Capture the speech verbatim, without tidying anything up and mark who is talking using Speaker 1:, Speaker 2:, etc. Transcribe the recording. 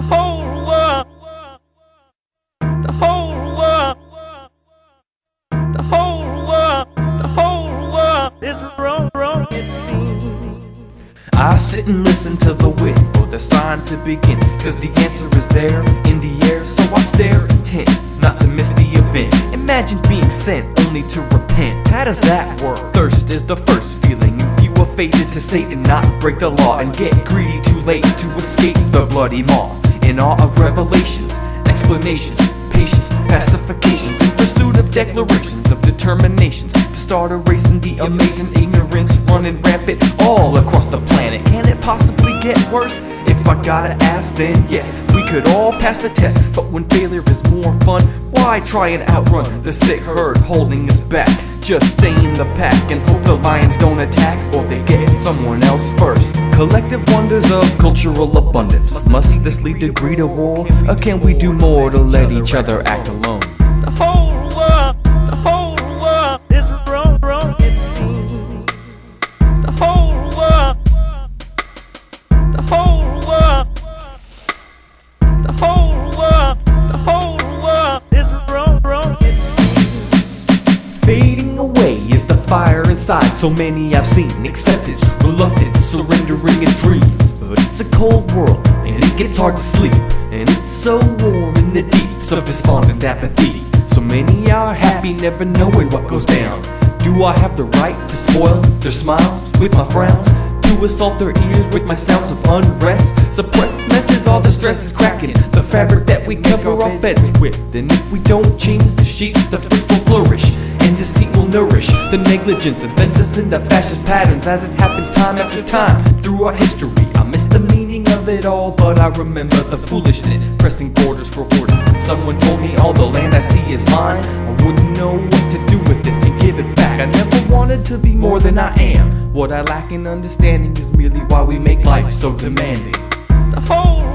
Speaker 1: The whole world, the whole world, the whole world, the whole world is wrong, wrong, it seems. I sit and listen to the wind for the sign to begin, cause the answer is there in the air, so I stare intent, not to miss the event. Imagine being sent only to repent. How does that work? Thirst is the first feeling. If you were fated to Satan, not break the law and get greedy too late to escape the bloody maw. In awe of revelations, explanations, patience, pacifications, in pursuit of declarations of determinations to start erasing the amazing ignorance running rampant all across the planet. Can it possibly get worse? If I gotta ask, then yes, we could all pass the test. But when failure is more fun, why try and outrun the sick herd holding us back? Just stay in the pack and hope the lions don't attack, or they get someone else first. Collective wonders of cultural abundance. Must this lead to greed or war? Or can we do more to let each other act alone? The whole world, the whole world is wrong, wrong, it seems. The whole world, the whole world, the whole world, the whole world is wrong, wrong, it seems. Fading away is the fire inside so many I've seen. Acceptance, reluctance, surrendering in dreams. But it's a cold world and it gets hard to sleep, and it's so warm in the deeps of despondent apathy. So many are happy never knowing what goes down. Do I have the right to spoil their smiles with my frowns? To assault their ears with my sounds of unrest? Suppressed messes, all the stress is cracking the fabric that we cover our beds with. And if we don't change the sheets, the fruits will flourish, and deceit will nourish the negligence and bend us into fascist patterns as it happens time after time throughout history. I miss the meaning of it all, but I remember the foolishness pressing borders for hoarding. Someone told me all the land I see is mine. I wouldn't know what to do with this and give it back. I never wanted to be more than I am. What I lack in understanding is merely why we make life so demanding. The whole